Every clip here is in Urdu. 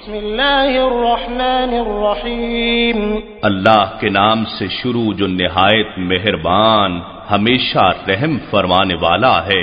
بسم اللہ الرحمن الرحیم اللہ کے نام سے شروع جو نہایت مہربان ہمیشہ رحم فرمانے والا ہے۔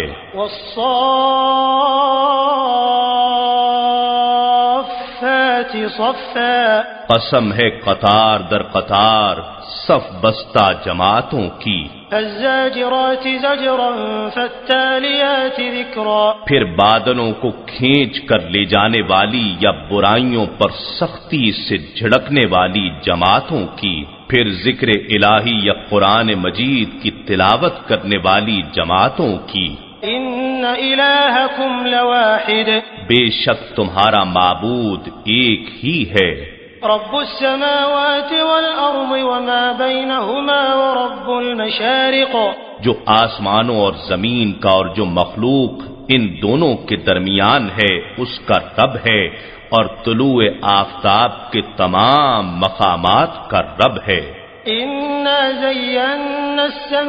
والصافات صفا، قسم ہے قطار در قطار صف بستہ جماعتوں کی۔ فالزاجرات زجرا فالتالیات ذکرا، پھر بادلوں کو کھینچ کر لے جانے والی یا برائیوں پر سختی سے جھڑکنے والی جماعتوں کی، پھر ذکر الہی یا قرآن مجید کی تلاوت کرنے والی جماعتوں کی۔ ان الہکم لواحد، بے شک تمہارا معبود ایک ہی ہے۔ رب السماوات والارض وما بینہما ورب المشارق، جو آسمانوں اور زمین کا اور جو مخلوق ان دونوں کے درمیان ہے اس کا رب ہے، اور طلوع آفتاب کے تمام مقامات کا رب ہے۔ انا زینا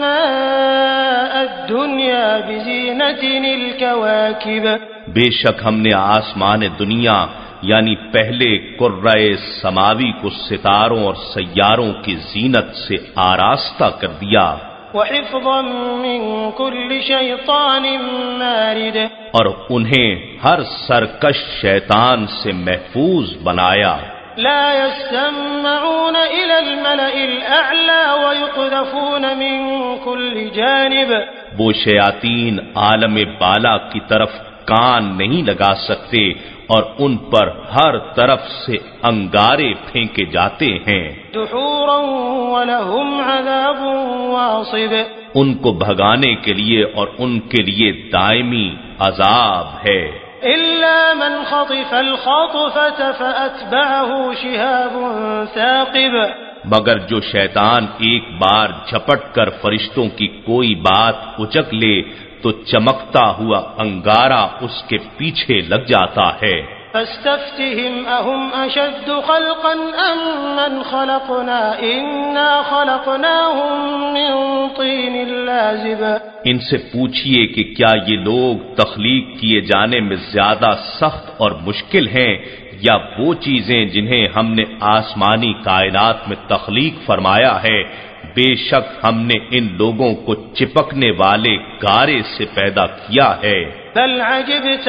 السماء الدنیا بزینۃ الکواکب، بے شک ہم نے آسمان دنیا یعنی پہلے قرۂ سماوی کو ستاروں اور سیاروں کی زینت سے آراستہ کر دیا، وحفظا من كل شیطان مارد، اور انہیں ہر سرکش شیطان سے محفوظ بنایا۔ لا يستمعون إلى الملأ الأعلى ويقذفون من كل جانب، وہ شیاطین عالم بالا کی طرف کان نہیں لگا سکتے اور ان پر ہر طرف سے انگارے پھینکے جاتے ہیں۔ دحورا ولهم عذاب واصب، ان کو بھگانے کے لیے اور ان کے لیے دائمی عذاب ہے۔ إلا من خطف الخطفة فأتبعه شهاب ثاقب، مگر جو شیطان ایک بار جھپٹ کر فرشتوں کی کوئی بات اچک لے تو چمکتا ہوا انگارہ اس کے پیچھے لگ جاتا ہے۔ فاستفتهم أهم أشد خلقا أم من خلقنا إنا خلقناهم من طين لازب، ان سے پوچھئے کہ کیا یہ لوگ تخلیق کیے جانے میں زیادہ سخت اور مشکل ہیں یا وہ چیزیں جنہیں ہم نے آسمانی کائنات میں تخلیق فرمایا ہے؟ بے شک ہم نے ان لوگوں کو چپکنے والے گارے سے پیدا کیا ہے۔ بل عجبت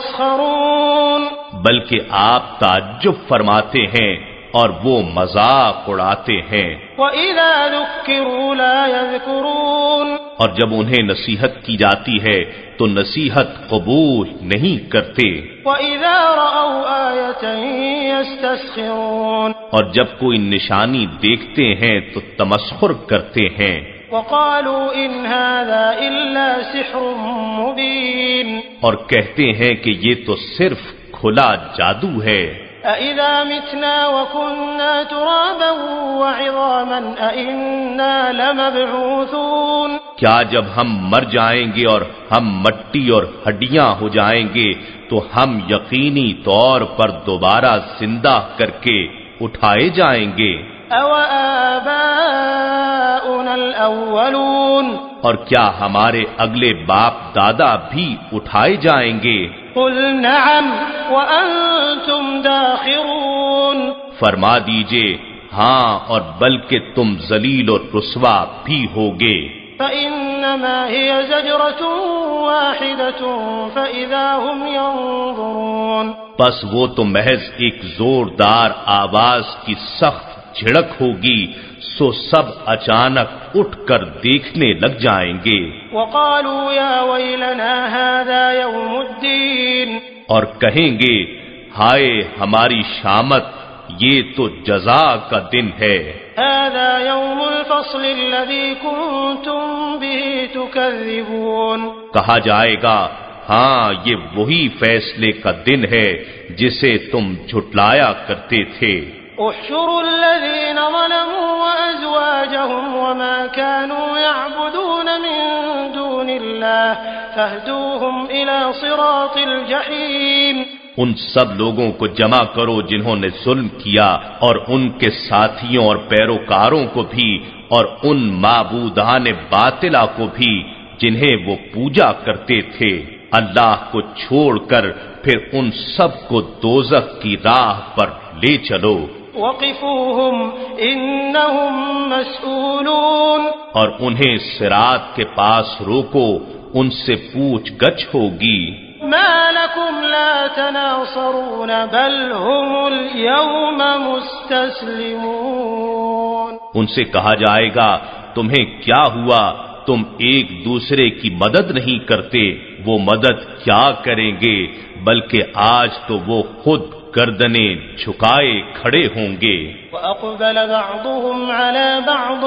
ويسخرون، بلکہ آپ تعجب فرماتے ہیں اور وہ مذاق اڑاتے ہیں۔ وإذا ذكروا لا يذكرون، اور جب انہیں نصیحت کی جاتی ہے تو نصیحت قبول نہیں کرتے۔ وإذا رأوا آية يستسخرون، اور جب کوئی نشانی دیکھتے ہیں تو تمسخر کرتے ہیں۔ وقالوا إن هذا إلا سحر مبين، اور کہتے ہیں کہ یہ تو صرف کھلا جادو ہے۔ أإذا متنا وكنا ترابا وعظاما أإنا لمبعوثون، کیا جب ہم مر جائیں گے اور ہم مٹی اور ہڈیاں ہو جائیں گے تو ہم یقینی طور پر دوبارہ زندہ کر کے اٹھائے جائیں گے؟ أَوَآبَاؤُنَا الْأَوَّلُونَ، اور کیا ہمارے اگلے باپ دادا بھی اٹھائے جائیں گے؟ قُلْ نَعَمْ وَأَنْتُمْ دَاخِرُونَ، فرما دیجئے ہاں، اور بلکہ تم ذلیل اور رسوا بھی ہوگے۔ فَإِنَّمَا هِيَ زَجْرَةٌ وَاحِدَةٌ فَإِذَا هُمْ يَنظُرُونَ، بس وہ تو محض ایک زوردار آواز کی سخت جھڑک ہوگی، سو سب اچانک اٹھ کر دیکھنے لگ جائیں گے۔ وَقَالُوا يَا وَيْلَنَا هَذَا يَوْمُ الدِّينِ، اور کہیں گے ہائے ہماری شامت، یہ تو جزا کا دن ہے۔ هَذَا يَوْمُ الْفَصْلِ الَّذِي كُنتُم بِهِ تُكَذِّبُونَ، کہا جائے گا ہاں یہ وہی فیصلے کا دن ہے جسے تم جھٹلایا کرتے تھے۔ احشروا الذين ظلموا وأزواجهم وما كانوا يعبدون من دون الله فاهدوهم إلى صراط الجحيم، ان سب لوگوں کو جمع کرو جنہوں نے ظلم کیا اور ان کے ساتھیوں اور پیروکاروں کو بھی اور ان معبودان باطلہ کو بھی جنہیں وہ پوجا کرتے تھے۔ اللہ کو چھوڑ کر پھر ان سب کو دوزخ کی راہ پر لے چلو. وقفوهم انہم مسئولون، اور انہیں صراط کے پاس روکو، ان سے پوچھ گچھ ہوگی. ما لکم لا تناصرون بل هم اليوم مستسلمون. ان سے کہا جائے گا تمہیں کیا ہوا، تم ایک دوسرے کی مدد نہیں کرتے، وہ مدد کیا کریں گے، بلکہ آج تو وہ خود گردنیں جھکائے کھڑے ہوں گے. وَأَقْبَلَ بَعْضُهُمْ عَلَى بَعْضٍ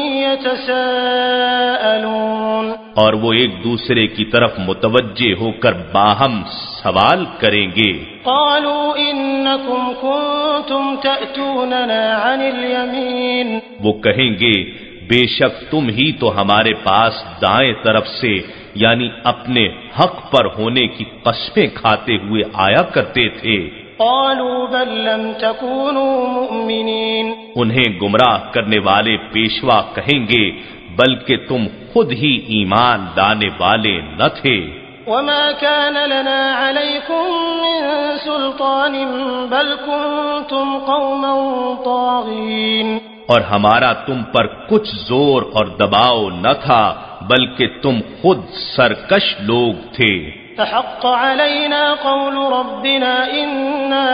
يَتَسَاءَلُونَ، اور وہ ایک دوسرے کی طرف متوجہ ہو کر باہم سوال کریں گے. قَالُوا إِنَّكُمْ كُنتُمْ تَأْتُونَنَا عَنِ الْيَمِينِ، وہ کہیں گے بے شک تم ہی تو ہمارے پاس دائیں طرف سے یعنی اپنے حق پر ہونے کی قسمیں کھاتے ہوئے آیا کرتے تھے. قالوا بل لم تكونوا مؤمنين، انہیں گمراہ کرنے والے پیشوا کہیں گے بلکہ تم خود ہی ایمان لانے والے نہ تھے. وما كان لنا عليكم من سلطان بل كنتم قوما طاغين، اور ہمارا تم پر کچھ زور اور دباؤ نہ تھا بلکہ تم خود سرکش لوگ تھے. فحق علينا قول ربنا إنا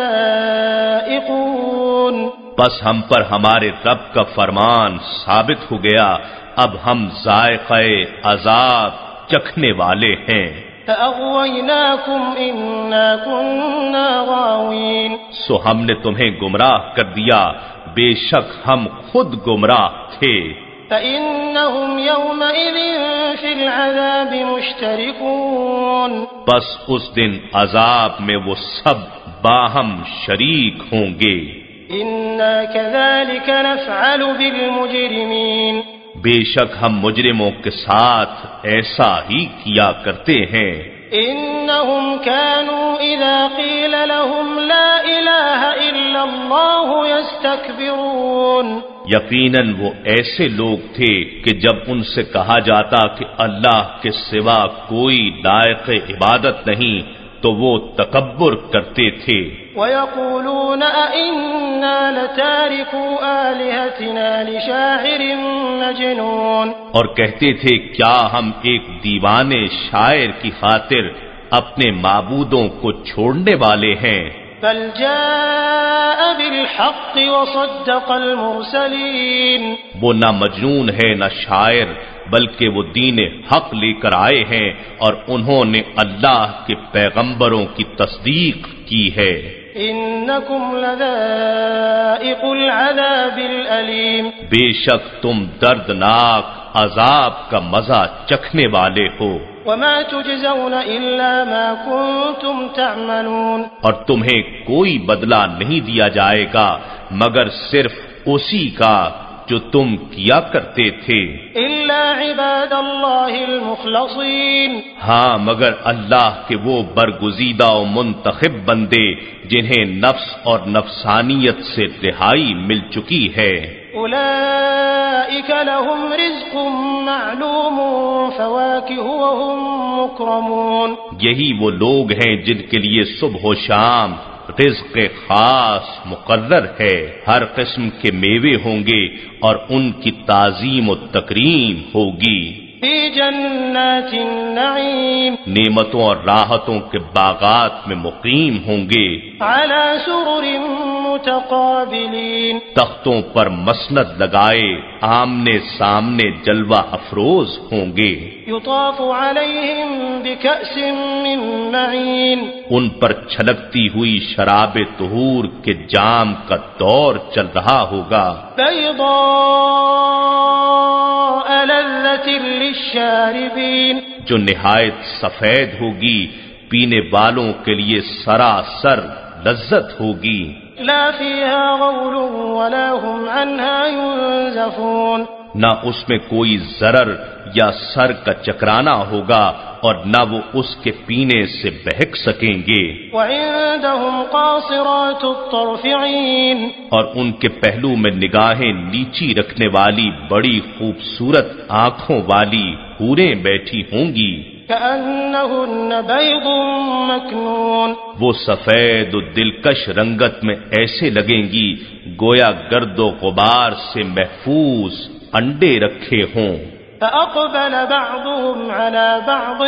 لذائقون، بس ہم پر ہمارے رب کا فرمان ثابت ہو گیا، اب ہم ذائقہ عذاب چکھنے والے ہیں. فأغويناكم إنا كنا غاوين، سو ہم نے تمہیں گمراہ کر دیا، بے شک ہم خود گمراہ تھے. فإنهم يومئذ في العذاب مشتركون، بس اس دن عذاب میں وہ سب باہم شریک ہوں گے. إنا كذلك نفعل بالمجرمين، بے شک ہم مجرموں کے ساتھ ایسا ہی کیا کرتے ہیں. إنهم كانوا إذا قيل لهم لا إله إلا الله يستكبرون، یقیناً وہ ایسے لوگ تھے کہ جب ان سے کہا جاتا کہ اللہ کے سوا کوئی لائق عبادت نہیں تو وہ تکبر کرتے تھے. وَيَقُولُونَ أَإِنَّا لَتَارِكُو آلِهَتِنَا لِشَاعِرٍ مَجْنُونَ، اور کہتے تھے کیا ہم ایک دیوانے شاعر کی خاطر اپنے معبودوں کو چھوڑنے والے ہیں. بل جاء بالحق وصدق المرسلین، وہ نہ مجنون ہے نہ شاعر بلکہ وہ دین حق لے کر آئے ہیں اور انہوں نے اللہ کے پیغمبروں کی تصدیق کی ہے. انکم لذائق العذاب الالیم، بے شک تم دردناک عذاب کا مزہ چکھنے والے ہو. وما تجزون الا ما کنتم تعملون، اور تمہیں کوئی بدلہ نہیں دیا جائے گا مگر صرف اسی کا جو تم کیا کرتے تھے. الا عباد اللہ المخلصین، ہاں مگر اللہ کے وہ برگزیدہ و منتخب بندے جنہیں نفس اور نفسانیت سے رہائی مل چکی ہے. اولئک لهم رزق معلوم فواکہ وهم مکرمون، یہی وہ لوگ ہیں جن کے لیے صبح و شام رزق خاص مقرر ہے، ہر قسم کے میوے ہوں گے اور ان کی تعظیم و تکریم ہوگی. فی جنات النعیم، نعمتوں اور راحتوں کے باغات میں مقیم ہوں گے. علی سرر متقابلین، تختوں پر مسند لگائے آمنے سامنے جلوہ افروز ہوں گے. یطاف علیہم بکأس من معین، ان پر چھلکتی ہوئی شراب طہور کے جام کا دور چل رہا ہوگا. بیضاء لذۃ للشاربین، جو نہایت سفید ہوگی، پینے والوں کے لیے سراسر لذت ہوگی. لا فیہا غول ولا هم عنہا ينزفون، نہ اس میں کوئی ضرر یا سر کا چکرانا ہوگا اور نہ وہ اس کے پینے سے بہک سکیں گے. وعندهم قاصرات الطرف عین، اور ان کے پہلو میں نگاہیں نیچی رکھنے والی بڑی خوبصورت آنکھوں والی حوریں بیٹھی ہوں گی. كأنهن بيض مكنون، وہ سفید و دلکش رنگت میں ایسے لگیں گی گویا گرد و غبار سے محفوظ انڈے رکھے ہوں۔ فأقبل بعضهم على بعض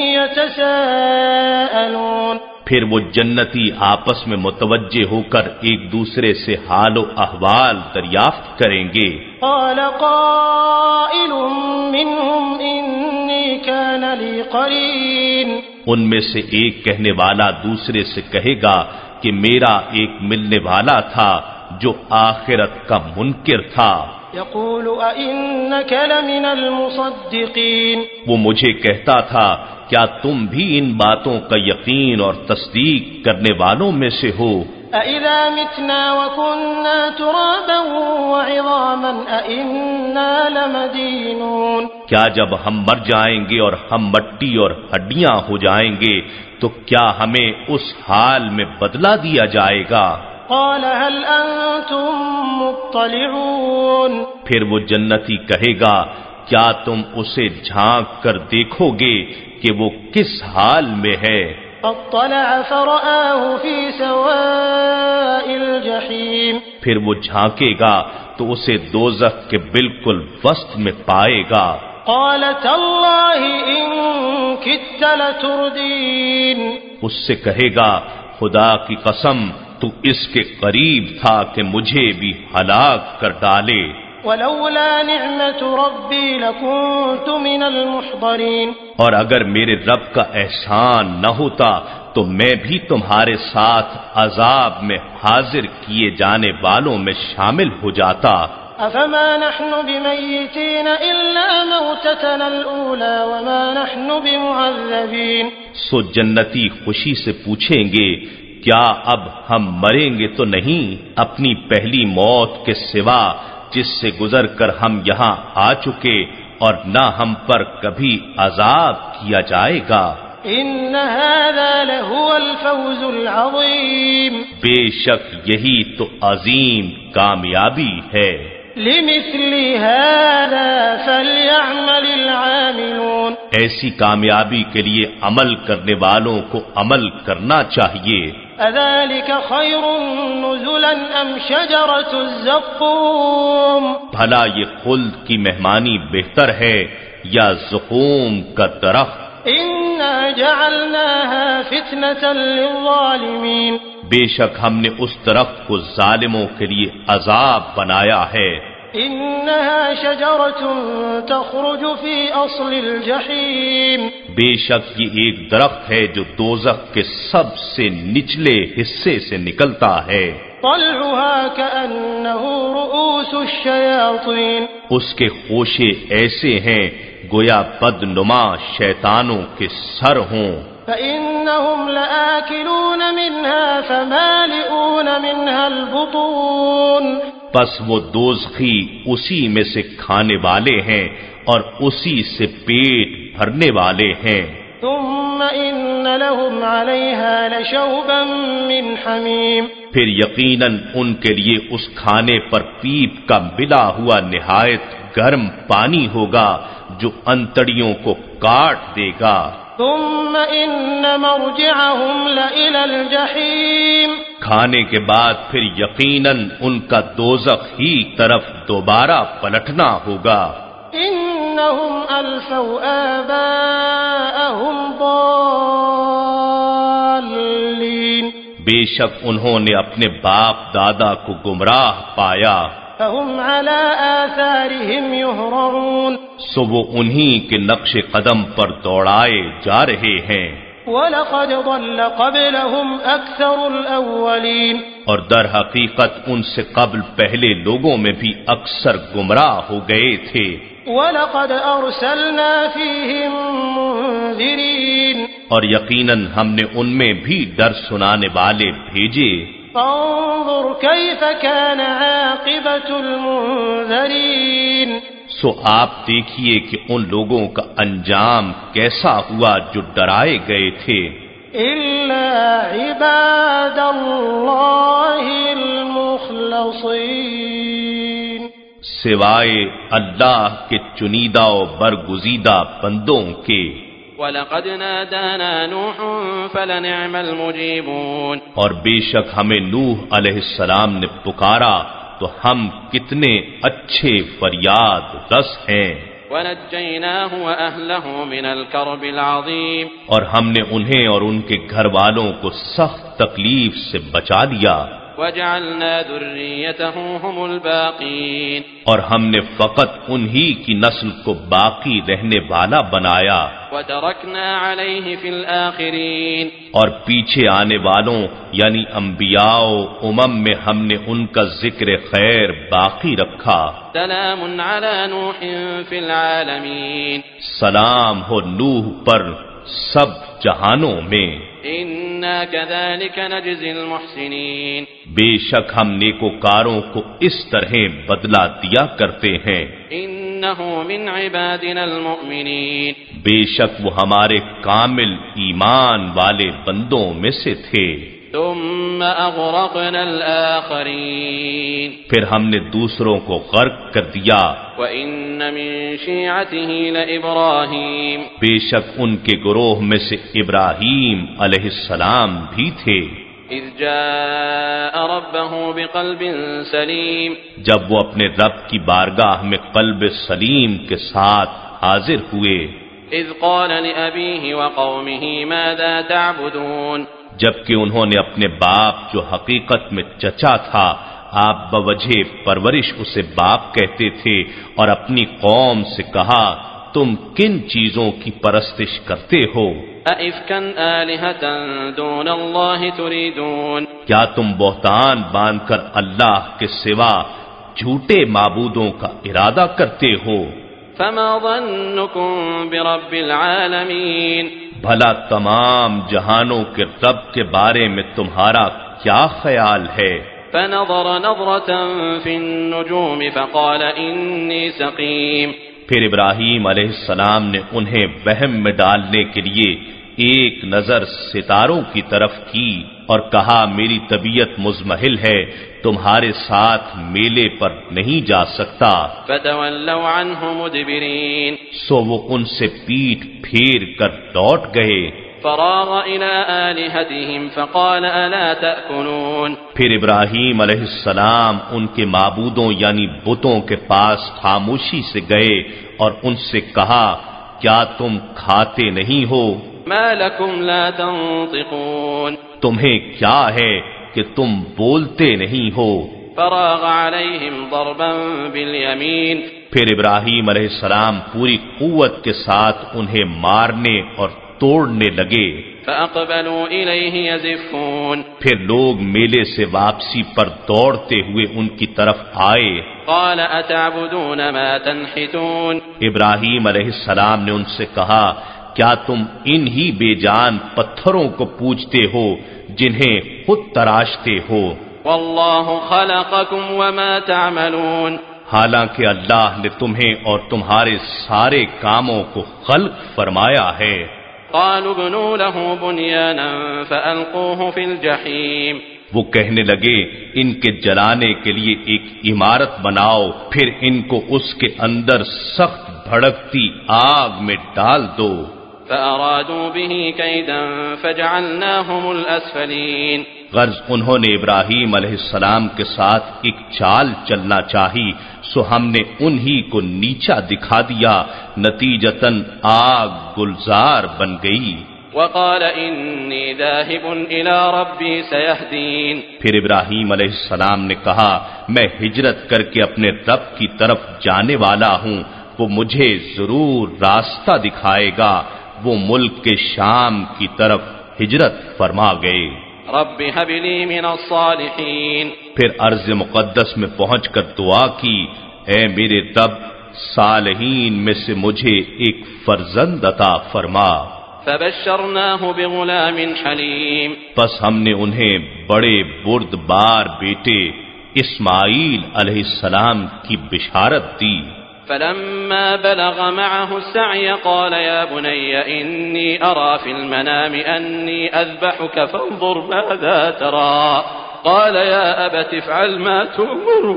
يتساءلون، پھر وہ جنتی آپس میں متوجہ ہو کر ایک دوسرے سے حال و احوال دریافت کریں گے۔ قال قائل منهم إني كان لي قرين، ان میں سے ایک کہنے والا دوسرے سے کہے گا کہ میرا ایک ملنے والا تھا جو آخرت کا منکر تھا۔ يقول أئنك لمن المصدقين، وہ مجھے کہتا تھا کیا تم بھی ان باتوں کا یقین اور تصدیق کرنے والوں میں سے ہو؟ أَإِذَا مِتْنَا وَكُنَّا تُرَابًا وَعِظَامًا أَإِنَّا لَمَدِينُونَ، کیا جب ہم مر جائیں گے اور ہم مٹی اور ہڈیاں ہو جائیں گے تو کیا ہمیں اس حال میں بدلہ دیا جائے گا؟ قال هل أنتم مطلعون، پھر وہ جنتی کہے گا کیا تم اسے جھانک کر دیکھو گے کہ وہ کس حال میں ہے؟ فاطلع فرآه في سواء الجحيم، پھر وہ جھانکے گا تو اسے دوزخ کے بالکل وسط میں پائے گا۔ قال تالله إن كدت لتردين، اس سے کہے گا خدا کی قسم تو اس کے قریب تھا کہ مجھے بھی ہلاک کر ڈالے۔ ولولا نعمت ربی لکنت من المحضرین، اور اگر میرے رب کا احسان نہ ہوتا تو میں بھی تمہارے ساتھ عذاب میں حاضر کیے جانے والوں میں شامل ہو جاتا۔ افما نحن بمیتین الا موتتنا الاولی وما نحن بمعذبین، سو جنتی خوشی سے پوچھیں گے کیا اب ہم مریں گے تو نہیں اپنی پہلی موت کے سوا جس سے گزر کر ہم یہاں آ چکے اور نہ ہم پر کبھی عذاب کیا جائے گا۔ ان هذا لهو الفوز العظیم، بے شک یہی تو عظیم کامیابی ہے۔ لمثل هذا فليعمل العاملون، ایسی کامیابی کے لیے عمل کرنے والوں کو عمل کرنا چاہیے۔ اذلك خیر نزلا ام شجرۃ الزقوم، بھلا یہ خلد کی مہمانی بہتر ہے یا زقوم کا درخت؟ انا جعلناها فتنة للظالمین، بے شک ہم نے اس درخت کو ظالموں کے لیے عذاب بنایا ہے۔ انها شجرة تخرج في اصل الجحیم، بے شک یہ ایک درخت ہے جو دوزخ کے سب سے نچلے حصے سے نکلتا ہے۔ طلعها كأنه رؤوس الشیاطین، اس کے خوشے ایسے ہیں گویا بدنما شیطانوں کے سر ہوں۔ فإنهم لآكلون منها فمالئون منها البطون، پس وہ دوزخی اسی میں سے کھانے والے ہیں اور اسی سے پیٹ بھرنے والے ہیں۔ ثم إن لهم عليها لشوبا من حمیم، پھر یقیناً ان کے لیے اس کھانے پر پیپ کا ملا ہوا نہایت گرم پانی ہوگا جو انتڑیوں کو کاٹ دے گا۔ ثم إن مرجعهم لإلى الجحیم، کھانے کے بعد پھر یقیناً ان کا دوزخ ہی طرف دوبارہ پلٹنا ہوگا۔ إنهم ألفوا آباءهم ضالين، بے شک انہوں نے اپنے باپ دادا کو گمراہ پایا، فهم على آثارهم يهرعون، سو وہ انہی کے نقش قدم پر دوڑائے جا رہے ہیں۔ وَلَقَدْ ضَلَّ قَبْلَهُمْ أَكْثَرُ الْأَوَّلِينَ، اور در حقیقت ان سے قبل پہلے لوگوں میں بھی اکثر گمراہ ہو گئے تھے۔ وَلَقَدْ أَرْسَلْنَا فِيهِمْ مُنذِرِينَ، اور یقیناً ہم نے ان میں بھی ڈر سنانے والے بھیجے۔ فانظر كيف كان عاقبة المنذرين، سو آپ دیکھیے کہ ان لوگوں کا انجام کیسا ہوا جو ڈرائے گئے تھے۔ إلا عباد الله المخلصين، سوائے اللہ کے چنیدہ و برگزیدہ بندوں کے۔ وَلَقَدْ نَادَانَا نُوحٌ فَلَنِعْمَ الْمُجِيبُونَ، اور بے شک ہمیں نوح علیہ السلام نے پکارا تو ہم کتنے اچھے فریاد رس ہیں۔ وَنَجَّيْنَاهُ وَأَهْلَهُ مِنَ الْكَرْبِ الْعَظِيمِ، اور ہم نے انہیں اور ان کے گھر والوں کو سخت تکلیف سے بچا لیا۔ وَجَعَلْنَا ذُرِّيَّتَهُ هُمُ الْبَاقِينَ، اور ہم نے فقط انہی کی نسل کو باقی رہنے والا بنایا۔ وَتَرَكْنَا عَلَيْهِ فِي الْآخِرِينَ، اور پیچھے آنے والوں یعنی انبیاء و میں ہم نے ان کا ذکر خیر باقی رکھا۔ سلام علی نوح فی العالمین، سلام ہو نوح پر سب جہانوں میں۔ انا کذالک نجزی المحسنین، بے شک ہم نیکوکاروں کو اس طرح بدلہ دیا کرتے ہیں۔ انہ من عبادنا المؤمنین، بے شک وہ ہمارے کامل ایمان والے بندوں میں سے تھے۔ ثم اغرقنا الآخرین، پھر ہم نے دوسروں کو غرق کر دیا۔ وَإِنَّ مِن شِيعَتِهِ لَإِبْرَاهِيمَ، بے شک ان کے گروہ میں سے ابراہیم علیہ السلام بھی تھے۔ اذ جاء ربه بقلب سلیم، جب وہ اپنے رب کی بارگاہ میں قلب سلیم کے ساتھ حاضر ہوئے۔ اذ قال لأبيه وقومه ماذا تعبدون، جبکہ انہوں نے اپنے باپ جو حقیقت میں چچا تھا، آپ بوجہ پرورش اسے باپ کہتے تھے، اور اپنی قوم سے کہا تم کن چیزوں کی پرستش کرتے ہو؟ أَئِفْكًا آلِهَةً دُونَ اللَّهِ تُرِيدُونَ، کیا تم بہتان باندھ کر اللہ کے سوا جھوٹے معبودوں کا ارادہ کرتے ہو؟ فَمَا ظَنُّكُمْ بِرَبِّ الْعَالَمِينَ، بھلا تمام جہانوں کے رب کے بارے میں تمہارا کیا خیال ہے؟ فَنَظَرَ نَظْرَةً فِي النُّجُومِ فَقَالَ إِنِّي سَقِيمٌ، پھر ابراہیم علیہ السلام نے انہیں وہم میں ڈالنے کے لیے ایک نظر ستاروں کی طرف کی اور کہا میری طبیعت مزمحل ہے، تمہارے ساتھ میلے پر نہیں جا سکتا۔ فَتَوَلَّوْا عَنْهُ مُدْبِرِينَ، سو وہ ان سے پیٹھ پھیر کر لوٹ گئے۔ فراغ إلى آلهتهم فقال ألا تأكلون، پھر ابراہیم علیہ السلام ان کے معبودوں یعنی بتوں کے پاس خاموشی سے گئے اور ان سے کہا کیا تم کھاتے نہیں ہو؟ ما لكم لا تنطقون، تمہیں کیا ہے کہ تم بولتے نہیں ہو؟ فراغ عليهم ضربا باليمين، پھر ابراہیم علیہ السلام پوری قوت کے ساتھ انہیں مارنے اور توڑنے لگے۔ فأقبلوا إليه يزفون، پھر لوگ میلے سے واپسی پر دوڑتے ہوئے ان کی طرف آئے۔ قال أتعبدون ما تنحتون، ابراہیم علیہ السلام نے ان سے کہا کیا تم انہی بے جان پتھروں کو پوجتے ہو جنہیں خود تراشتے ہو؟ والله خلقكم وما تعملون، حالانکہ اللہ نے تمہیں اور تمہارے سارے کاموں کو خلق فرمایا ہے۔ قالوا ابنوا له بنيانا فألقوه في الجحيم، وہ کہنے لگے ان کے جلانے کے لیے ایک عمارت بناؤ، پھر ان کو اس کے اندر سخت بھڑکتی آگ میں ڈال دو۔ فأرادوا به كيدا فجعلناهم الأسفلين، غرض انہوں نے ابراہیم علیہ السلام کے ساتھ ایک چال چلنا چاہی، سو ہم نے انہی کو نیچا دکھا دیا، نتیجتاً آگ گلزار بن گئی۔ وقال إني ذاهب إلى ربي سيهدين، پھر ابراہیم علیہ السلام نے کہا میں ہجرت کر کے اپنے رب کی طرف جانے والا ہوں، وہ مجھے ضرور راستہ دکھائے گا۔ وہ ملک کے شام کی طرف ہجرت فرما گئے۔ رب هب لي من الصالحين، پھر ارض مقدس میں پہنچ کر دعا کی اے میرے رب صالحین میں سے مجھے ایک فرزند عطا فرما۔ فبشرناه بغلام حلیم، پس ہم نے انہیں بڑے بردبار بیٹے اسماعیل علیہ السلام کی بشارت دی۔ فلما بلغ معه السعي قال يا بني إني أرى في المنام أني أذبحك فانظر ماذا ترى، قال يا أبت افعل ما تؤمر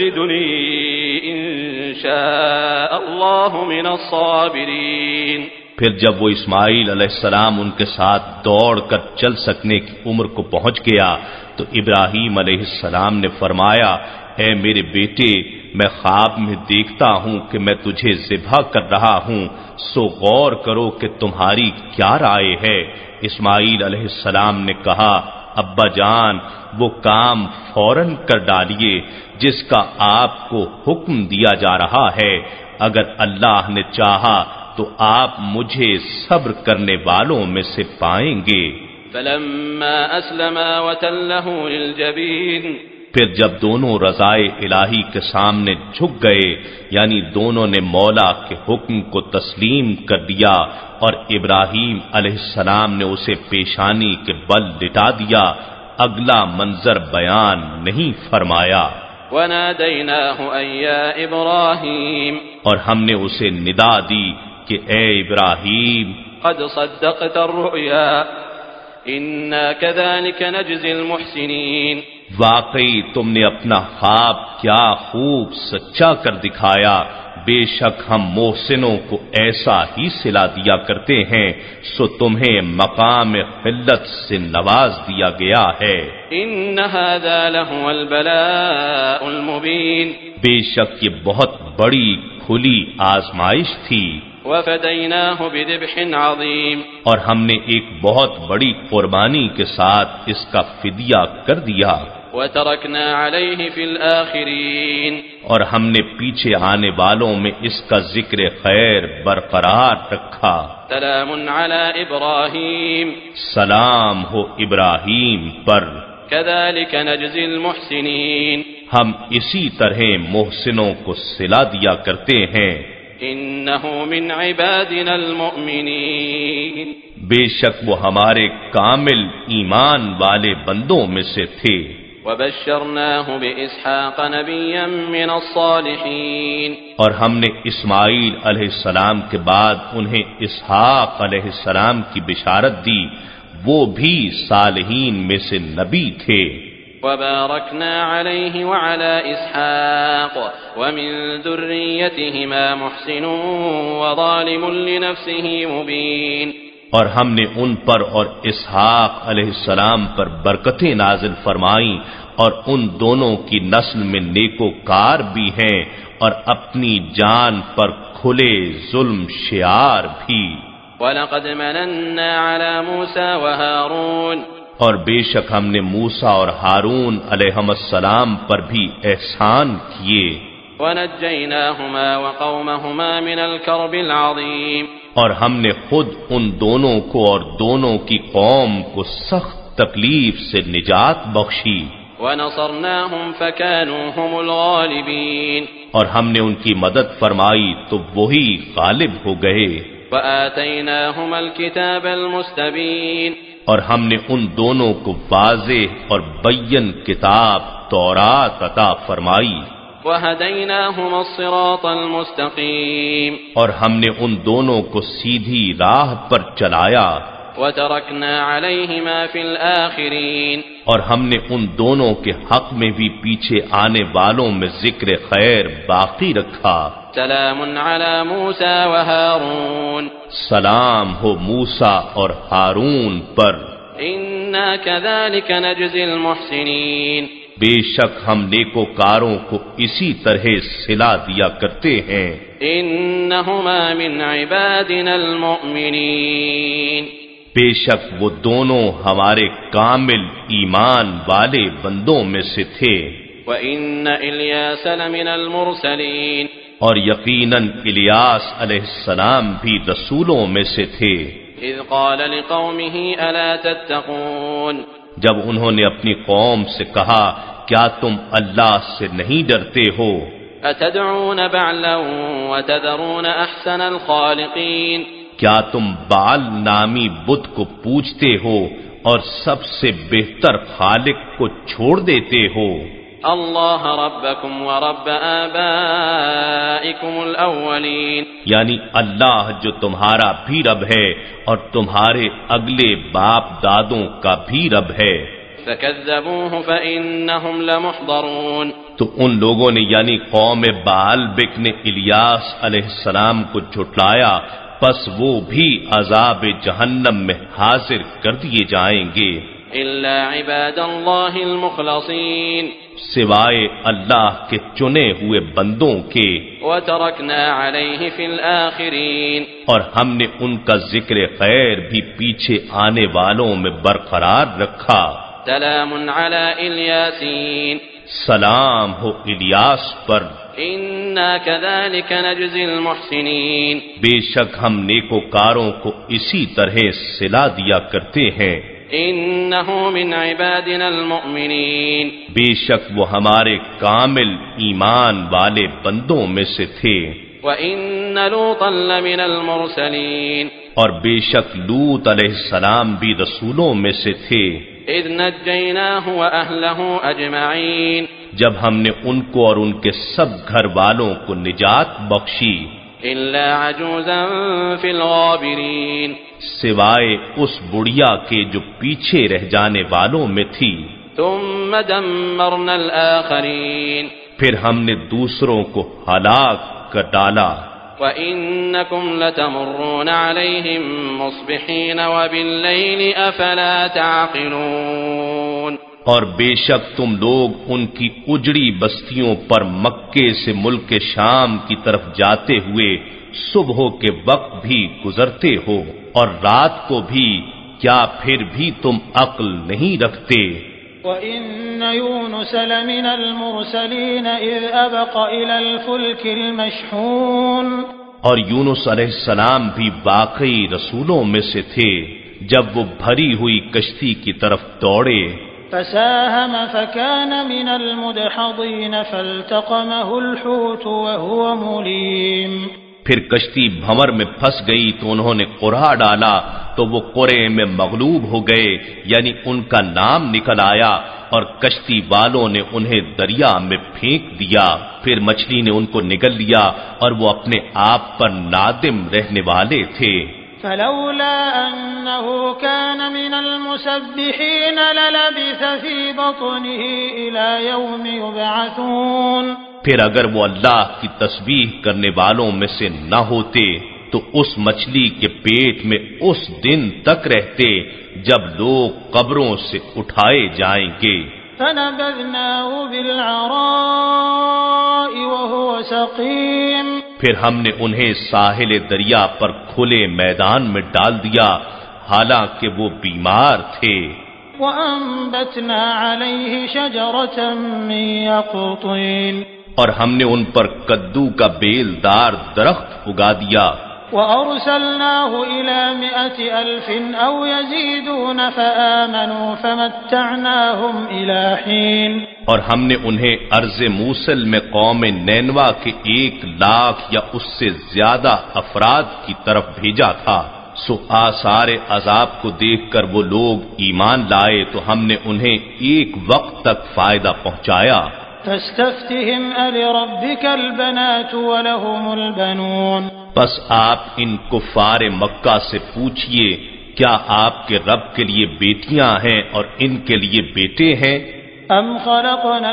ستجدني إن شاء الله من الصابرين۔ پھر جب وہ اسماعیل علیہ السلام ان کے ساتھ دوڑ کر چل سکنے کی عمر کو پہنچ گیا تو ابراہیم علیہ السلام نے فرمایا، اے میرے بیٹے، میں خواب میں دیکھتا ہوں کہ میں تجھے ذبح کر رہا ہوں، سو غور کرو کہ تمہاری کیا رائے ہے؟ اسماعیل علیہ السلام نے کہا، ابا جان، وہ کام فوراً کر ڈالیے جس کا آپ کو حکم دیا جا رہا ہے، اگر اللہ نے چاہا تو آپ مجھے صبر کرنے والوں میں سے پائیں گے۔ فلما اسلما وتله للجبین، پھر جب دونوں رضائے الہی کے سامنے جھک گئے، یعنی دونوں نے مولا کے حکم کو تسلیم کر دیا، اور ابراہیم علیہ السلام نے اسے پیشانی کے بل لٹا دیا، اگلا منظر بیان نہیں فرمایا۔ وناديناه أن يا إبراهيم، اور ہم نے اسے ندا دی کہ اے ابراہیم، قد صدقت الرؤيا إنا كذلك نجزي المحسنين، واقعی تم نے اپنا خواب کیا خوب سچا کر دکھایا، بے شک ہم محسنوں کو ایسا ہی صلہ دیا کرتے ہیں، سو تمہیں مقام خلت سے نواز دیا گیا ہے۔ إن هذا لهو البلاء المبين، بے شک یہ بہت بڑی کھلی آزمائش تھی۔ وفديناه بذبح عظيم، اور ہم نے ایک بہت بڑی قربانی کے ساتھ اس کا فدیہ کر دیا۔ وتركنا عليه في الآخرين، اور ہم نے پیچھے آنے والوں میں اس کا ذکر خیر برقرار رکھا۔ سلام على إبراهيم، سلام ہو ابراہیم پر۔ كذلك نجزي المحسنين، ہم اسی طرح محسنوں کو صلہ دیا کرتے ہیں۔ إنه من عبادنا المؤمنين، بے شک وہ ہمارے کامل ایمان والے بندوں میں سے تھے۔ وبشرناه بإسحاق نبيا من الصالحين، اور ہم نے اسماعیل علیہ السلام کے بعد انہیں اسحاق علیہ السلام کی بشارت دی، وہ بھی صالحین میں سے نبی تھے۔ وباركنا عليه وعلى إسحاق ومن ذريتهما محسن وظالم لنفسه مبين، اور ہم نے ان پر اور اسحاق علیہ السلام پر برکتیں نازل فرمائیں، اور ان دونوں کی نسل میں نیکوکار بھی ہیں، اور اپنی جان پر کھلے ظلم شعار بھی۔ وَلَقَدْ مَنَنَّا عَلَى مُوسَى وَهَارُونَ، اور بے شک ہم نے موسیٰ اور ہارون علیہم السلام پر بھی احسان کیے۔ وَنَجَّيْنَاهُمَا وَقَوْمَهُمَا مِنَ الْكَرْبِ الْعَظِيمِ، اور ہم نے خود ان دونوں کو اور دونوں کی قوم کو سخت تکلیف سے نجات بخشی۔ وَنَصَرْنَاهُمْ فَكَانُوا هُمُ الْغَالِبِينَ، اور ہم نے ان کی مدد فرمائی تو وہی غالب ہو گئے۔ وَآتَيْنَاهُمَا الْكِتَابَ الْمُسْتَبِينَ، اور ہم نے ان دونوں کو واضح اور بین کتاب تورات عطا فرمائی۔ وَهَدَيْنَاهُمَا الصِّرَاطَ الْمُسْتَقِيمَ، اور ہم نے ان دونوں کو سیدھی راہ پر چلایا۔ وَتَرَكْنَا عَلَيْهِمَا فِي الْآخِرِينَ، اور ہم نے ان دونوں کے حق میں بھی پیچھے آنے والوں میں ذکر خیر باقی رکھا۔ سلام علی موسیٰ وہارون، سلام ہو موسیٰ اور ہارون پر۔ انا کذالک نجزی المحسنین، بے شک ہم نیکوکاروں کو اسی طرح صلہ دیا کرتے ہیں۔ انہما من عبادنا المؤمنین، بے شک وہ دونوں ہمارے کامل ایمان والے بندوں میں سے تھے۔ وَإِنَّ إِلْيَاسَ لَمِنَ الْمُرْسَلِينَ، اور یقیناً الیاس علیہ السلام بھی رسولوں میں سے تھے۔ اذ قال لقومه الا تتقون، جب انہوں نے اپنی قوم سے کہا کیا تم اللہ سے نہیں ڈرتے ہو؟ اتدعون بعلا وتذرون احسن الخالقین، کیا تم بعل نامی بت کو پوجتے ہو اور سب سے بہتر خالق کو چھوڑ دیتے ہو؟ اللہ ربکم ورب آبائکم الاولین، یعنی اللہ جو تمہارا بھی رب ہے اور تمہارے اگلے باپ دادوں کا بھی رب ہے۔ فکذبوہ فإنہم لمحضرون، تو ان لوگوں نے یعنی قوم بعل بک نے الیاس علیہ السلام کو جھٹلایا پس وہ بھی عذاب جہنم میں حاضر کر دیے جائیں گے إلا عباد الله المخلصين سوائے اللہ کے چنے ہوئے بندوں کے وتركنا عليه في الآخرين اور ہم نے ان کا ذکر خیر بھی پیچھے آنے والوں میں برقرار رکھا سلام على الياسين سلام ہو الیاس پر إنا كذلك نجزي المحسنين بے شک ہم نیکوکاروں کو اسی طرح صلا دیا کرتے ہیں إنه من عبادنا المؤمنين بے شک وہ ہمارے کامل ایمان والے بندوں میں سے تھے وإن لوطا لمن المرسلين اور بے شک لوط علیہ السلام بھی رسولوں میں سے تھے إذ نجيناه وأهله أجمعين جب ہم نے ان کو اور ان کے سب گھر والوں کو نجات بخشی إلا عجوزا في الغابرين سوائے اس بڑھیا کے جو پیچھے رہ جانے والوں میں تھی ثم دمرنا الآخرين پھر ہم نے دوسروں کو ہلاک کر ڈالا وَإِنَّكُمْ لَتَمُرُّونَ عَلَيْهِمْ مُصْبِحِينَ وَبِاللَّيْلِ أَفَلَا تَعْقِلُونَ اور بے شک تم لوگ ان کی اجڑی بستیوں پر مکے سے ملک شام کی طرف جاتے ہوئے صبح کے وقت بھی گزرتے ہو اور رات کو بھی کیا پھر بھی تم عقل نہیں رکھتے وَإِنَّ يُونُسَ لَمِنَ الْمُرْسَلِينَ إِذْ أَبَقَ إِلَى الْفُلْكِ الْمَشْحُونِ اور یونس علیہ السلام بھی واقعی رسولوں میں سے تھے جب وہ بھری ہوئی کشتی کی طرف دوڑے فساهم فكان من المدحضين فالتقمه الحوت وهو مليم پھر کشتی بھنور میں پھنس گئی تو انہوں نے قرعہ ڈالا تو وہ قرعے میں مغلوب ہو گئے یعنی ان کا نام نکل آیا اور کشتی والوں نے انہیں دریا میں پھینک دیا پھر مچھلی نے ان کو نگل لیا اور وہ اپنے آپ پر نادم رہنے والے تھے فلولا أنه كان من المسبحين للبث في بطنه إلى يوم يبعثون پھر اگر وہ اللہ کی تسبیح کرنے والوں میں سے نہ ہوتے تو اس مچھلی کے پیٹ میں اس دن تک رہتے جب لوگ قبروں سے اٹھائے جائیں گے فنبذناه بالعراء وهو سقيم پھر ہم نے انہیں ساحل دریا پر کھلے میدان میں ڈال دیا حالانکہ وہ بیمار تھے وأنبتنا عليه شجرة من يقطين اور ہم نے ان پر کدو کا بیل دار درخت اگا دیا وأرسلناه إلى 100,000 أو يزيدون فآمنوا فمتعناهم إلى حين اور ہم نے انہیں ارض موصل میں قوم نینوا کے 100,000 یا اس سے زیادہ افراد کی طرف بھیجا تھا سو آثار عذاب کو دیکھ کر وہ لوگ ایمان لائے تو ہم نے انہیں ایک وقت تک فائدہ پہنچایا فاستفتهم ألربك البنات ولهم البنون بس آپ ان کفار مکہ سے پوچھئے کیا آپ کے رب کے لیے بیٹیاں ہیں اور ان کے لیے بیٹے ہیں ام خلقنا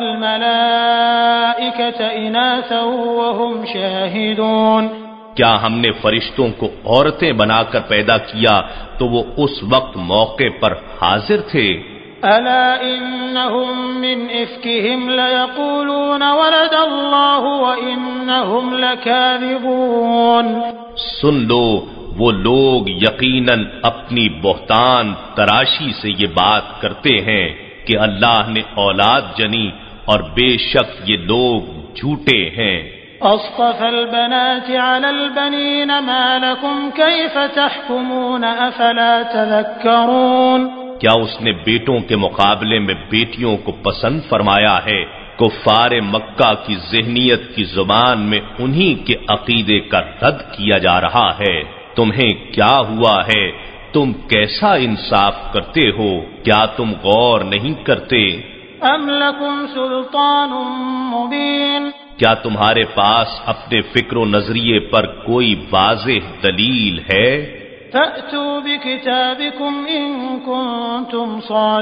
الملائكة إناثا وهم شاهدون کیا ہم نے فرشتوں کو عورتیں بنا کر پیدا کیا تو وہ اس وقت موقع پر حاضر تھے ألا إنهم من إفكهم ليقولون ولد الله وإنهم لكاذبون سن لو وہ لوگ یقیناً اپنی بہتان تراشی سے یہ بات کرتے ہیں کہ اللہ نے اولاد جنی اور بے شک یہ لوگ جھوٹے ہیں أصطفى البنات على البنين ما لكم كيف تحكمون أفلا تذكرون کیا اس نے بیٹوں کے مقابلے میں بیٹیوں کو پسند فرمایا ہے کفار مکہ کی ذہنیت کی زبان میں انہی کے عقیدے کا رد کیا جا رہا ہے تمہیں کیا ہوا ہے تم کیسا انصاف کرتے ہو کیا تم غور نہیں کرتے ام لکم سلطان مبین کیا تمہارے پاس اپنے فکر و نظریے پر کوئی واضح دلیل ہے فأتوا بکتابکم ان کنتم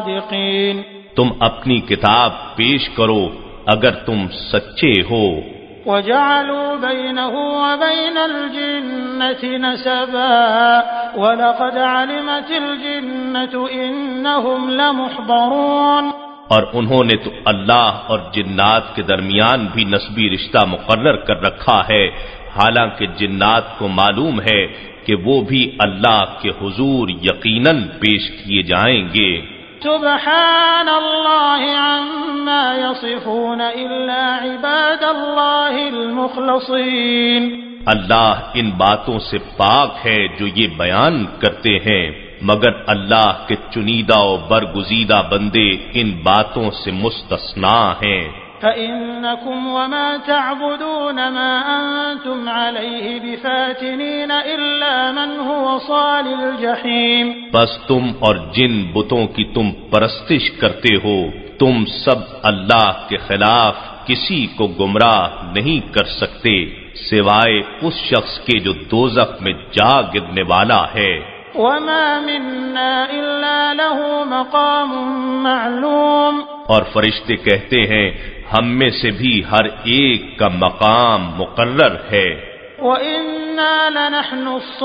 صادقین تم اپنی کتاب پیش کرو اگر تم سچے ہو وجعلوا بينه وبين الجنة نسبا ولقد علمت الجنة إنهم لمحضرون۔ اور انہوں نے تو اللہ اور جنات کے درمیان بھی نسبی رشتہ مقرر کر رکھا ہے، حالانکہ جنات کو معلوم ہے کہ وہ بھی اللہ کے حضور یقیناً پیش کیے جائیں گے۔ سبحان اللہ عما یصفون الا عباد اللہ المخلصین۔ اللہ ان باتوں سے پاک ہے جو یہ بیان کرتے ہیں، مگر اللہ کے چنیدہ و برگزیدہ بندے ان باتوں سے مستثنا ہیں۔ فَإِنَّكُمْ وَمَا تَعْبُدُونَ مَا أَنْتُمْ عَلَيْهِ بِفَاتِنِينَ إِلَّا مَنْ هُوَ صَالِ الْجَحِيمِ۔ بس تم اور جن بتوں کی تم پرستش کرتے ہو، تم سب اللہ کے خلاف کسی کو گمراہ نہیں کر سکتے سوائے اس شخص کے جو دوزخ میں جا گرنے والا ہے۔ وَمَا مِنَّا إِلَّا لَهُ مَقَامٌ مَعْلُومٌ۔ اور فرشتے کہتے ہیں ہم میں سے بھی ہر ایک کا مقام مقرر ہے۔ وَإِنَّا لَنَحْنُ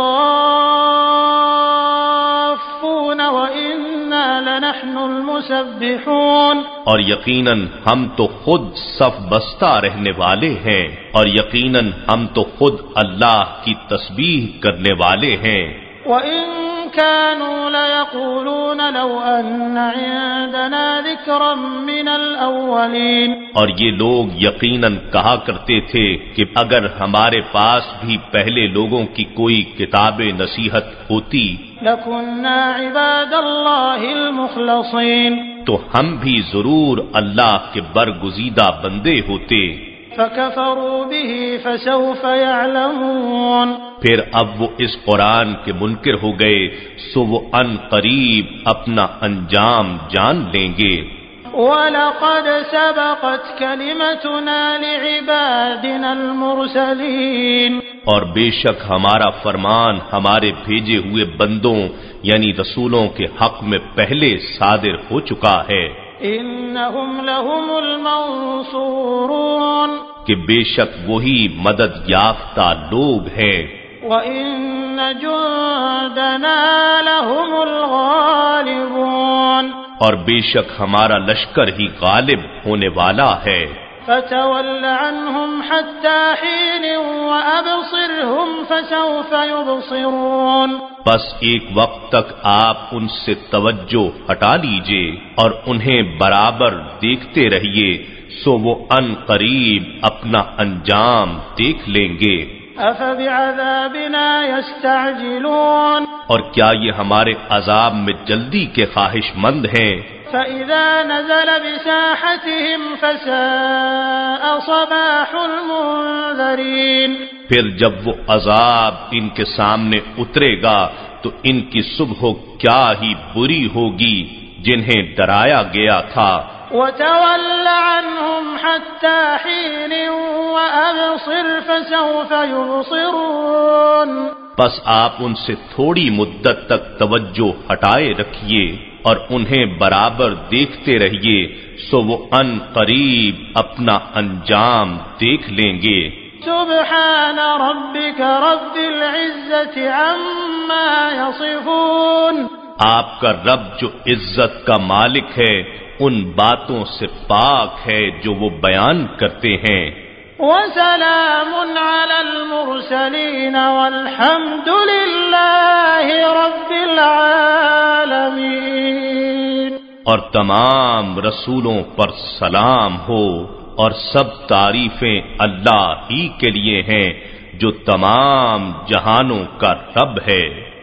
الصَّافُّونَ وَإِنَّا لَنَحْنُ الْمُسَبِّحُونَ۔ اور یقیناً ہم تو خود صف بستہ رہنے والے ہیں، اور یقیناً ہم تو خود اللہ کی تسبیح کرنے والے ہیں۔ وَإِن كَانُوا لَيَقُولُونَ لَوْ أَنَّ عِندَنَا ذِكْرًا مِّنَ الْأَوَّلِينَ۔ اور یہ لوگ یقیناً کہا کرتے تھے کہ اگر ہمارے پاس بھی پہلے لوگوں کی کوئی کتاب نصیحت ہوتی لَكُنَّا عِبَادَ اللَّهِ الْمُخْلَصِينَ، تو ہم بھی ضرور اللہ کے برگزیدہ بندے ہوتے۔ فَكَفَرُوا بِهِ فَسَوْفَ يَعْلَمُونَ۔ پھر اب وہ اس قرآن کے منکر ہو گئے، سو وہ ان قریب اپنا انجام جان لیں گے۔ وَلَقَدْ سَبَقَتْ كَلِمَتُنَا لِعِبَادِنَا الْمُرْسَلِينَ۔ اور بے شک ہمارا فرمان ہمارے بھیجے ہوئے بندوں یعنی رسولوں کے حق میں پہلے صادر ہو چکا ہے۔ إِنَّهُمْ لَهُمُ الْمَنْصُورُونَ۔ کہ بے شک وہی مدد یافتہ لوگ ہیں۔ وَإِنَّ جُندَنَا لَهُمُ الْغَالِبُونَ۔ اور بے شک ہمارا لشکر ہی غالب ہونے والا ہے۔ فَتَوَلَّ عَنْهُمْ حَتَّى حِينٍ وَأَبْصِرْهُمْ فَسَوْفَ يُبْصِرُونَ۔ بس ایک وقت تک آپ ان سے توجہ ہٹا لیجئے اور انہیں برابر دیکھتے رہیے، سو وہ ان قریب اپنا انجام دیکھ لیں گے۔ أَفَبِعَذَابِنَا يَسْتَعْجِلُونَ۔ اور کیا یہ ہمارے عذاب میں جلدی کے خواہش مند ہیں؟ فَإِذَا نَزَلَ بِسَاحَتِهِمْ فَسَاءَ صَبَاحُ الْمُنذَرِينَ۔ پھر جب وہ عذاب ان کے سامنے اترے گا تو ان کی صبح کیا ہی بری ہوگی جنہیں ڈرایا گیا تھا۔ وَتَوَلَّ عَنْهُمْ حَتَّى حِينٍ وَأَبْصِرْ فَسَوْفَ يُبْصِرُونَ۔ بس آپ ان سے تھوڑی مدت تک توجہ ہٹائے رکھیے اور انہیں برابر دیکھتے رہیے، سو وہ ان قریب اپنا انجام دیکھ لیں گے۔ سبحان ربك رب العزة عما يصفون۔ آپ کا رب جو عزت کا مالک ہے ان باتوں سے پاک ہے جو وہ بیان کرتے ہیں۔ وسلام على المرسلين والحمد لله رب العالمين۔ اور تمام رسولوں پر سلام ہو اور سب تعریفیں اللہ ہی کے لیے ہیں جو تمام جہانوں کا رب ہے۔